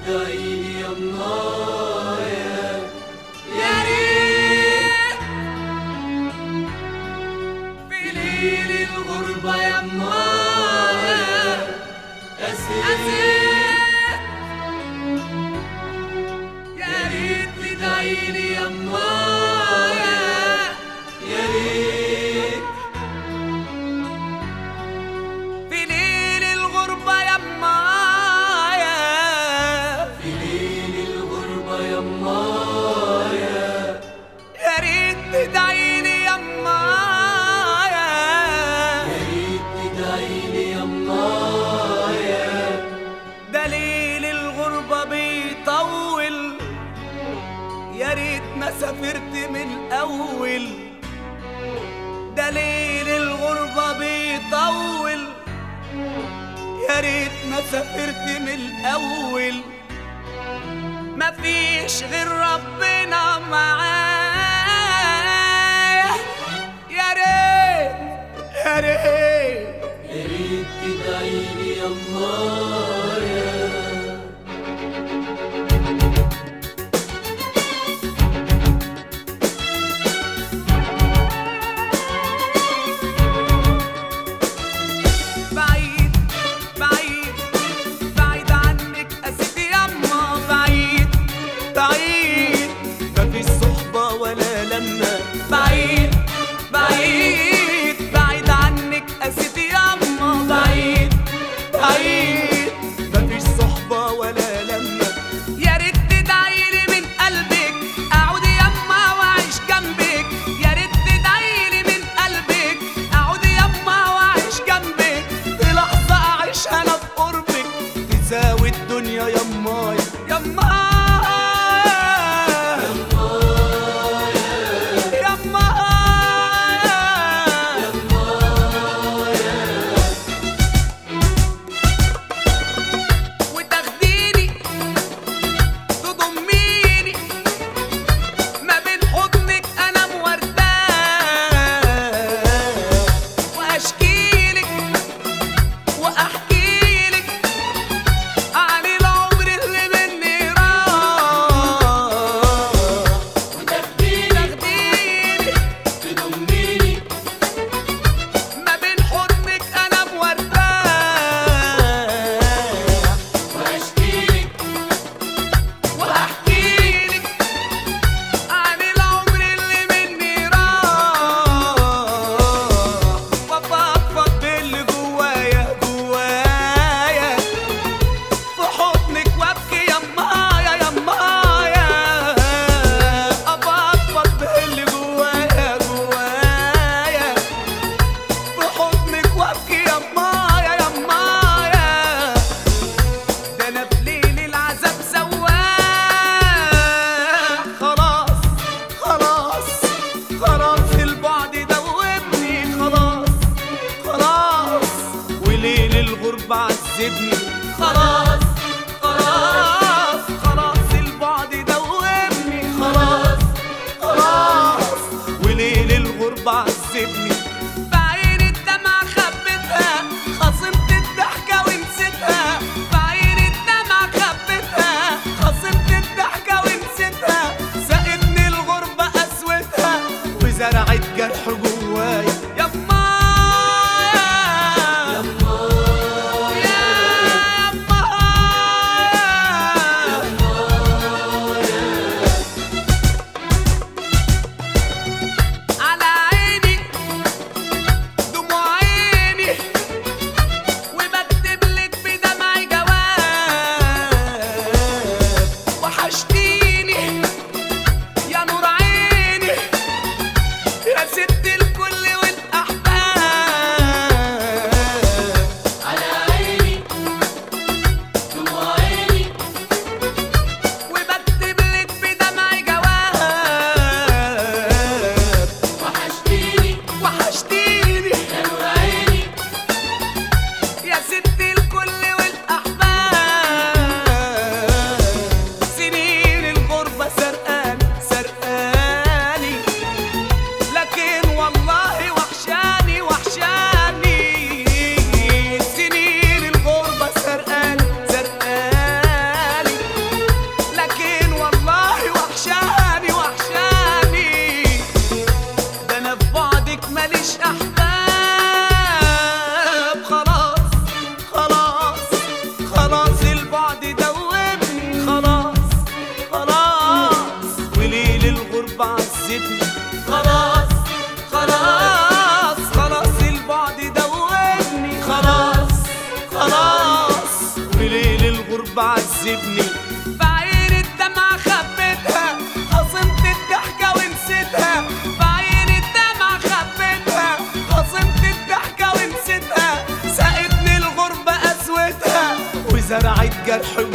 تدعيلي يمايا، يا ريت في ليل الغربة يمايا أسير، يا ريت تدعيلي يمايا، يا ريت في ليل الغربة يمايا، في ليل الغربة يمايا، يا ريت تدعيلي يمايا، يا ريت تدعيلي يمايا. دليل الغربة بيطول، يا ريت ما سافرت من الأول. دليل الغربة بيطول، يا ريت ما سافرت من الأول. مفيش غير ربنا معايا، يا ريت يا ريت يا ريت تدعيلي يمايا. بعيد بعيد بعيد عنك أسيب ياما، بعيد بعيد مفيش صحبة ولا لمة. يا ريت تدعيلي من قلبك أعود ياما وأعيش جنبك، يا ريت تدعيلي من قلبك أعود ياما وأعيش جنبك. في لحظة أعيش أنا في قربك تساوي الدنيا يمايا يمايا. بعذبني خلاص خلاص خلاص، البعد دوبني خلاص خلاص، وليل الغربة عذبني. بعين الدمع خبتها خصمت الضحكة ونسيتها، بعين الدمع خبتها خصمت الضحكة ونسيتها. سقتني الغربة قسوتها وزرعت جرح جوايا يما. تعذبني. في عيني الدمعة خبيتها، خصمت الضحكة ونسيتها. في عيني الدمعة خبيتها، خصمت الضحكة ونسيتها. سقتني الغربة قسوتها، وزرعت جرح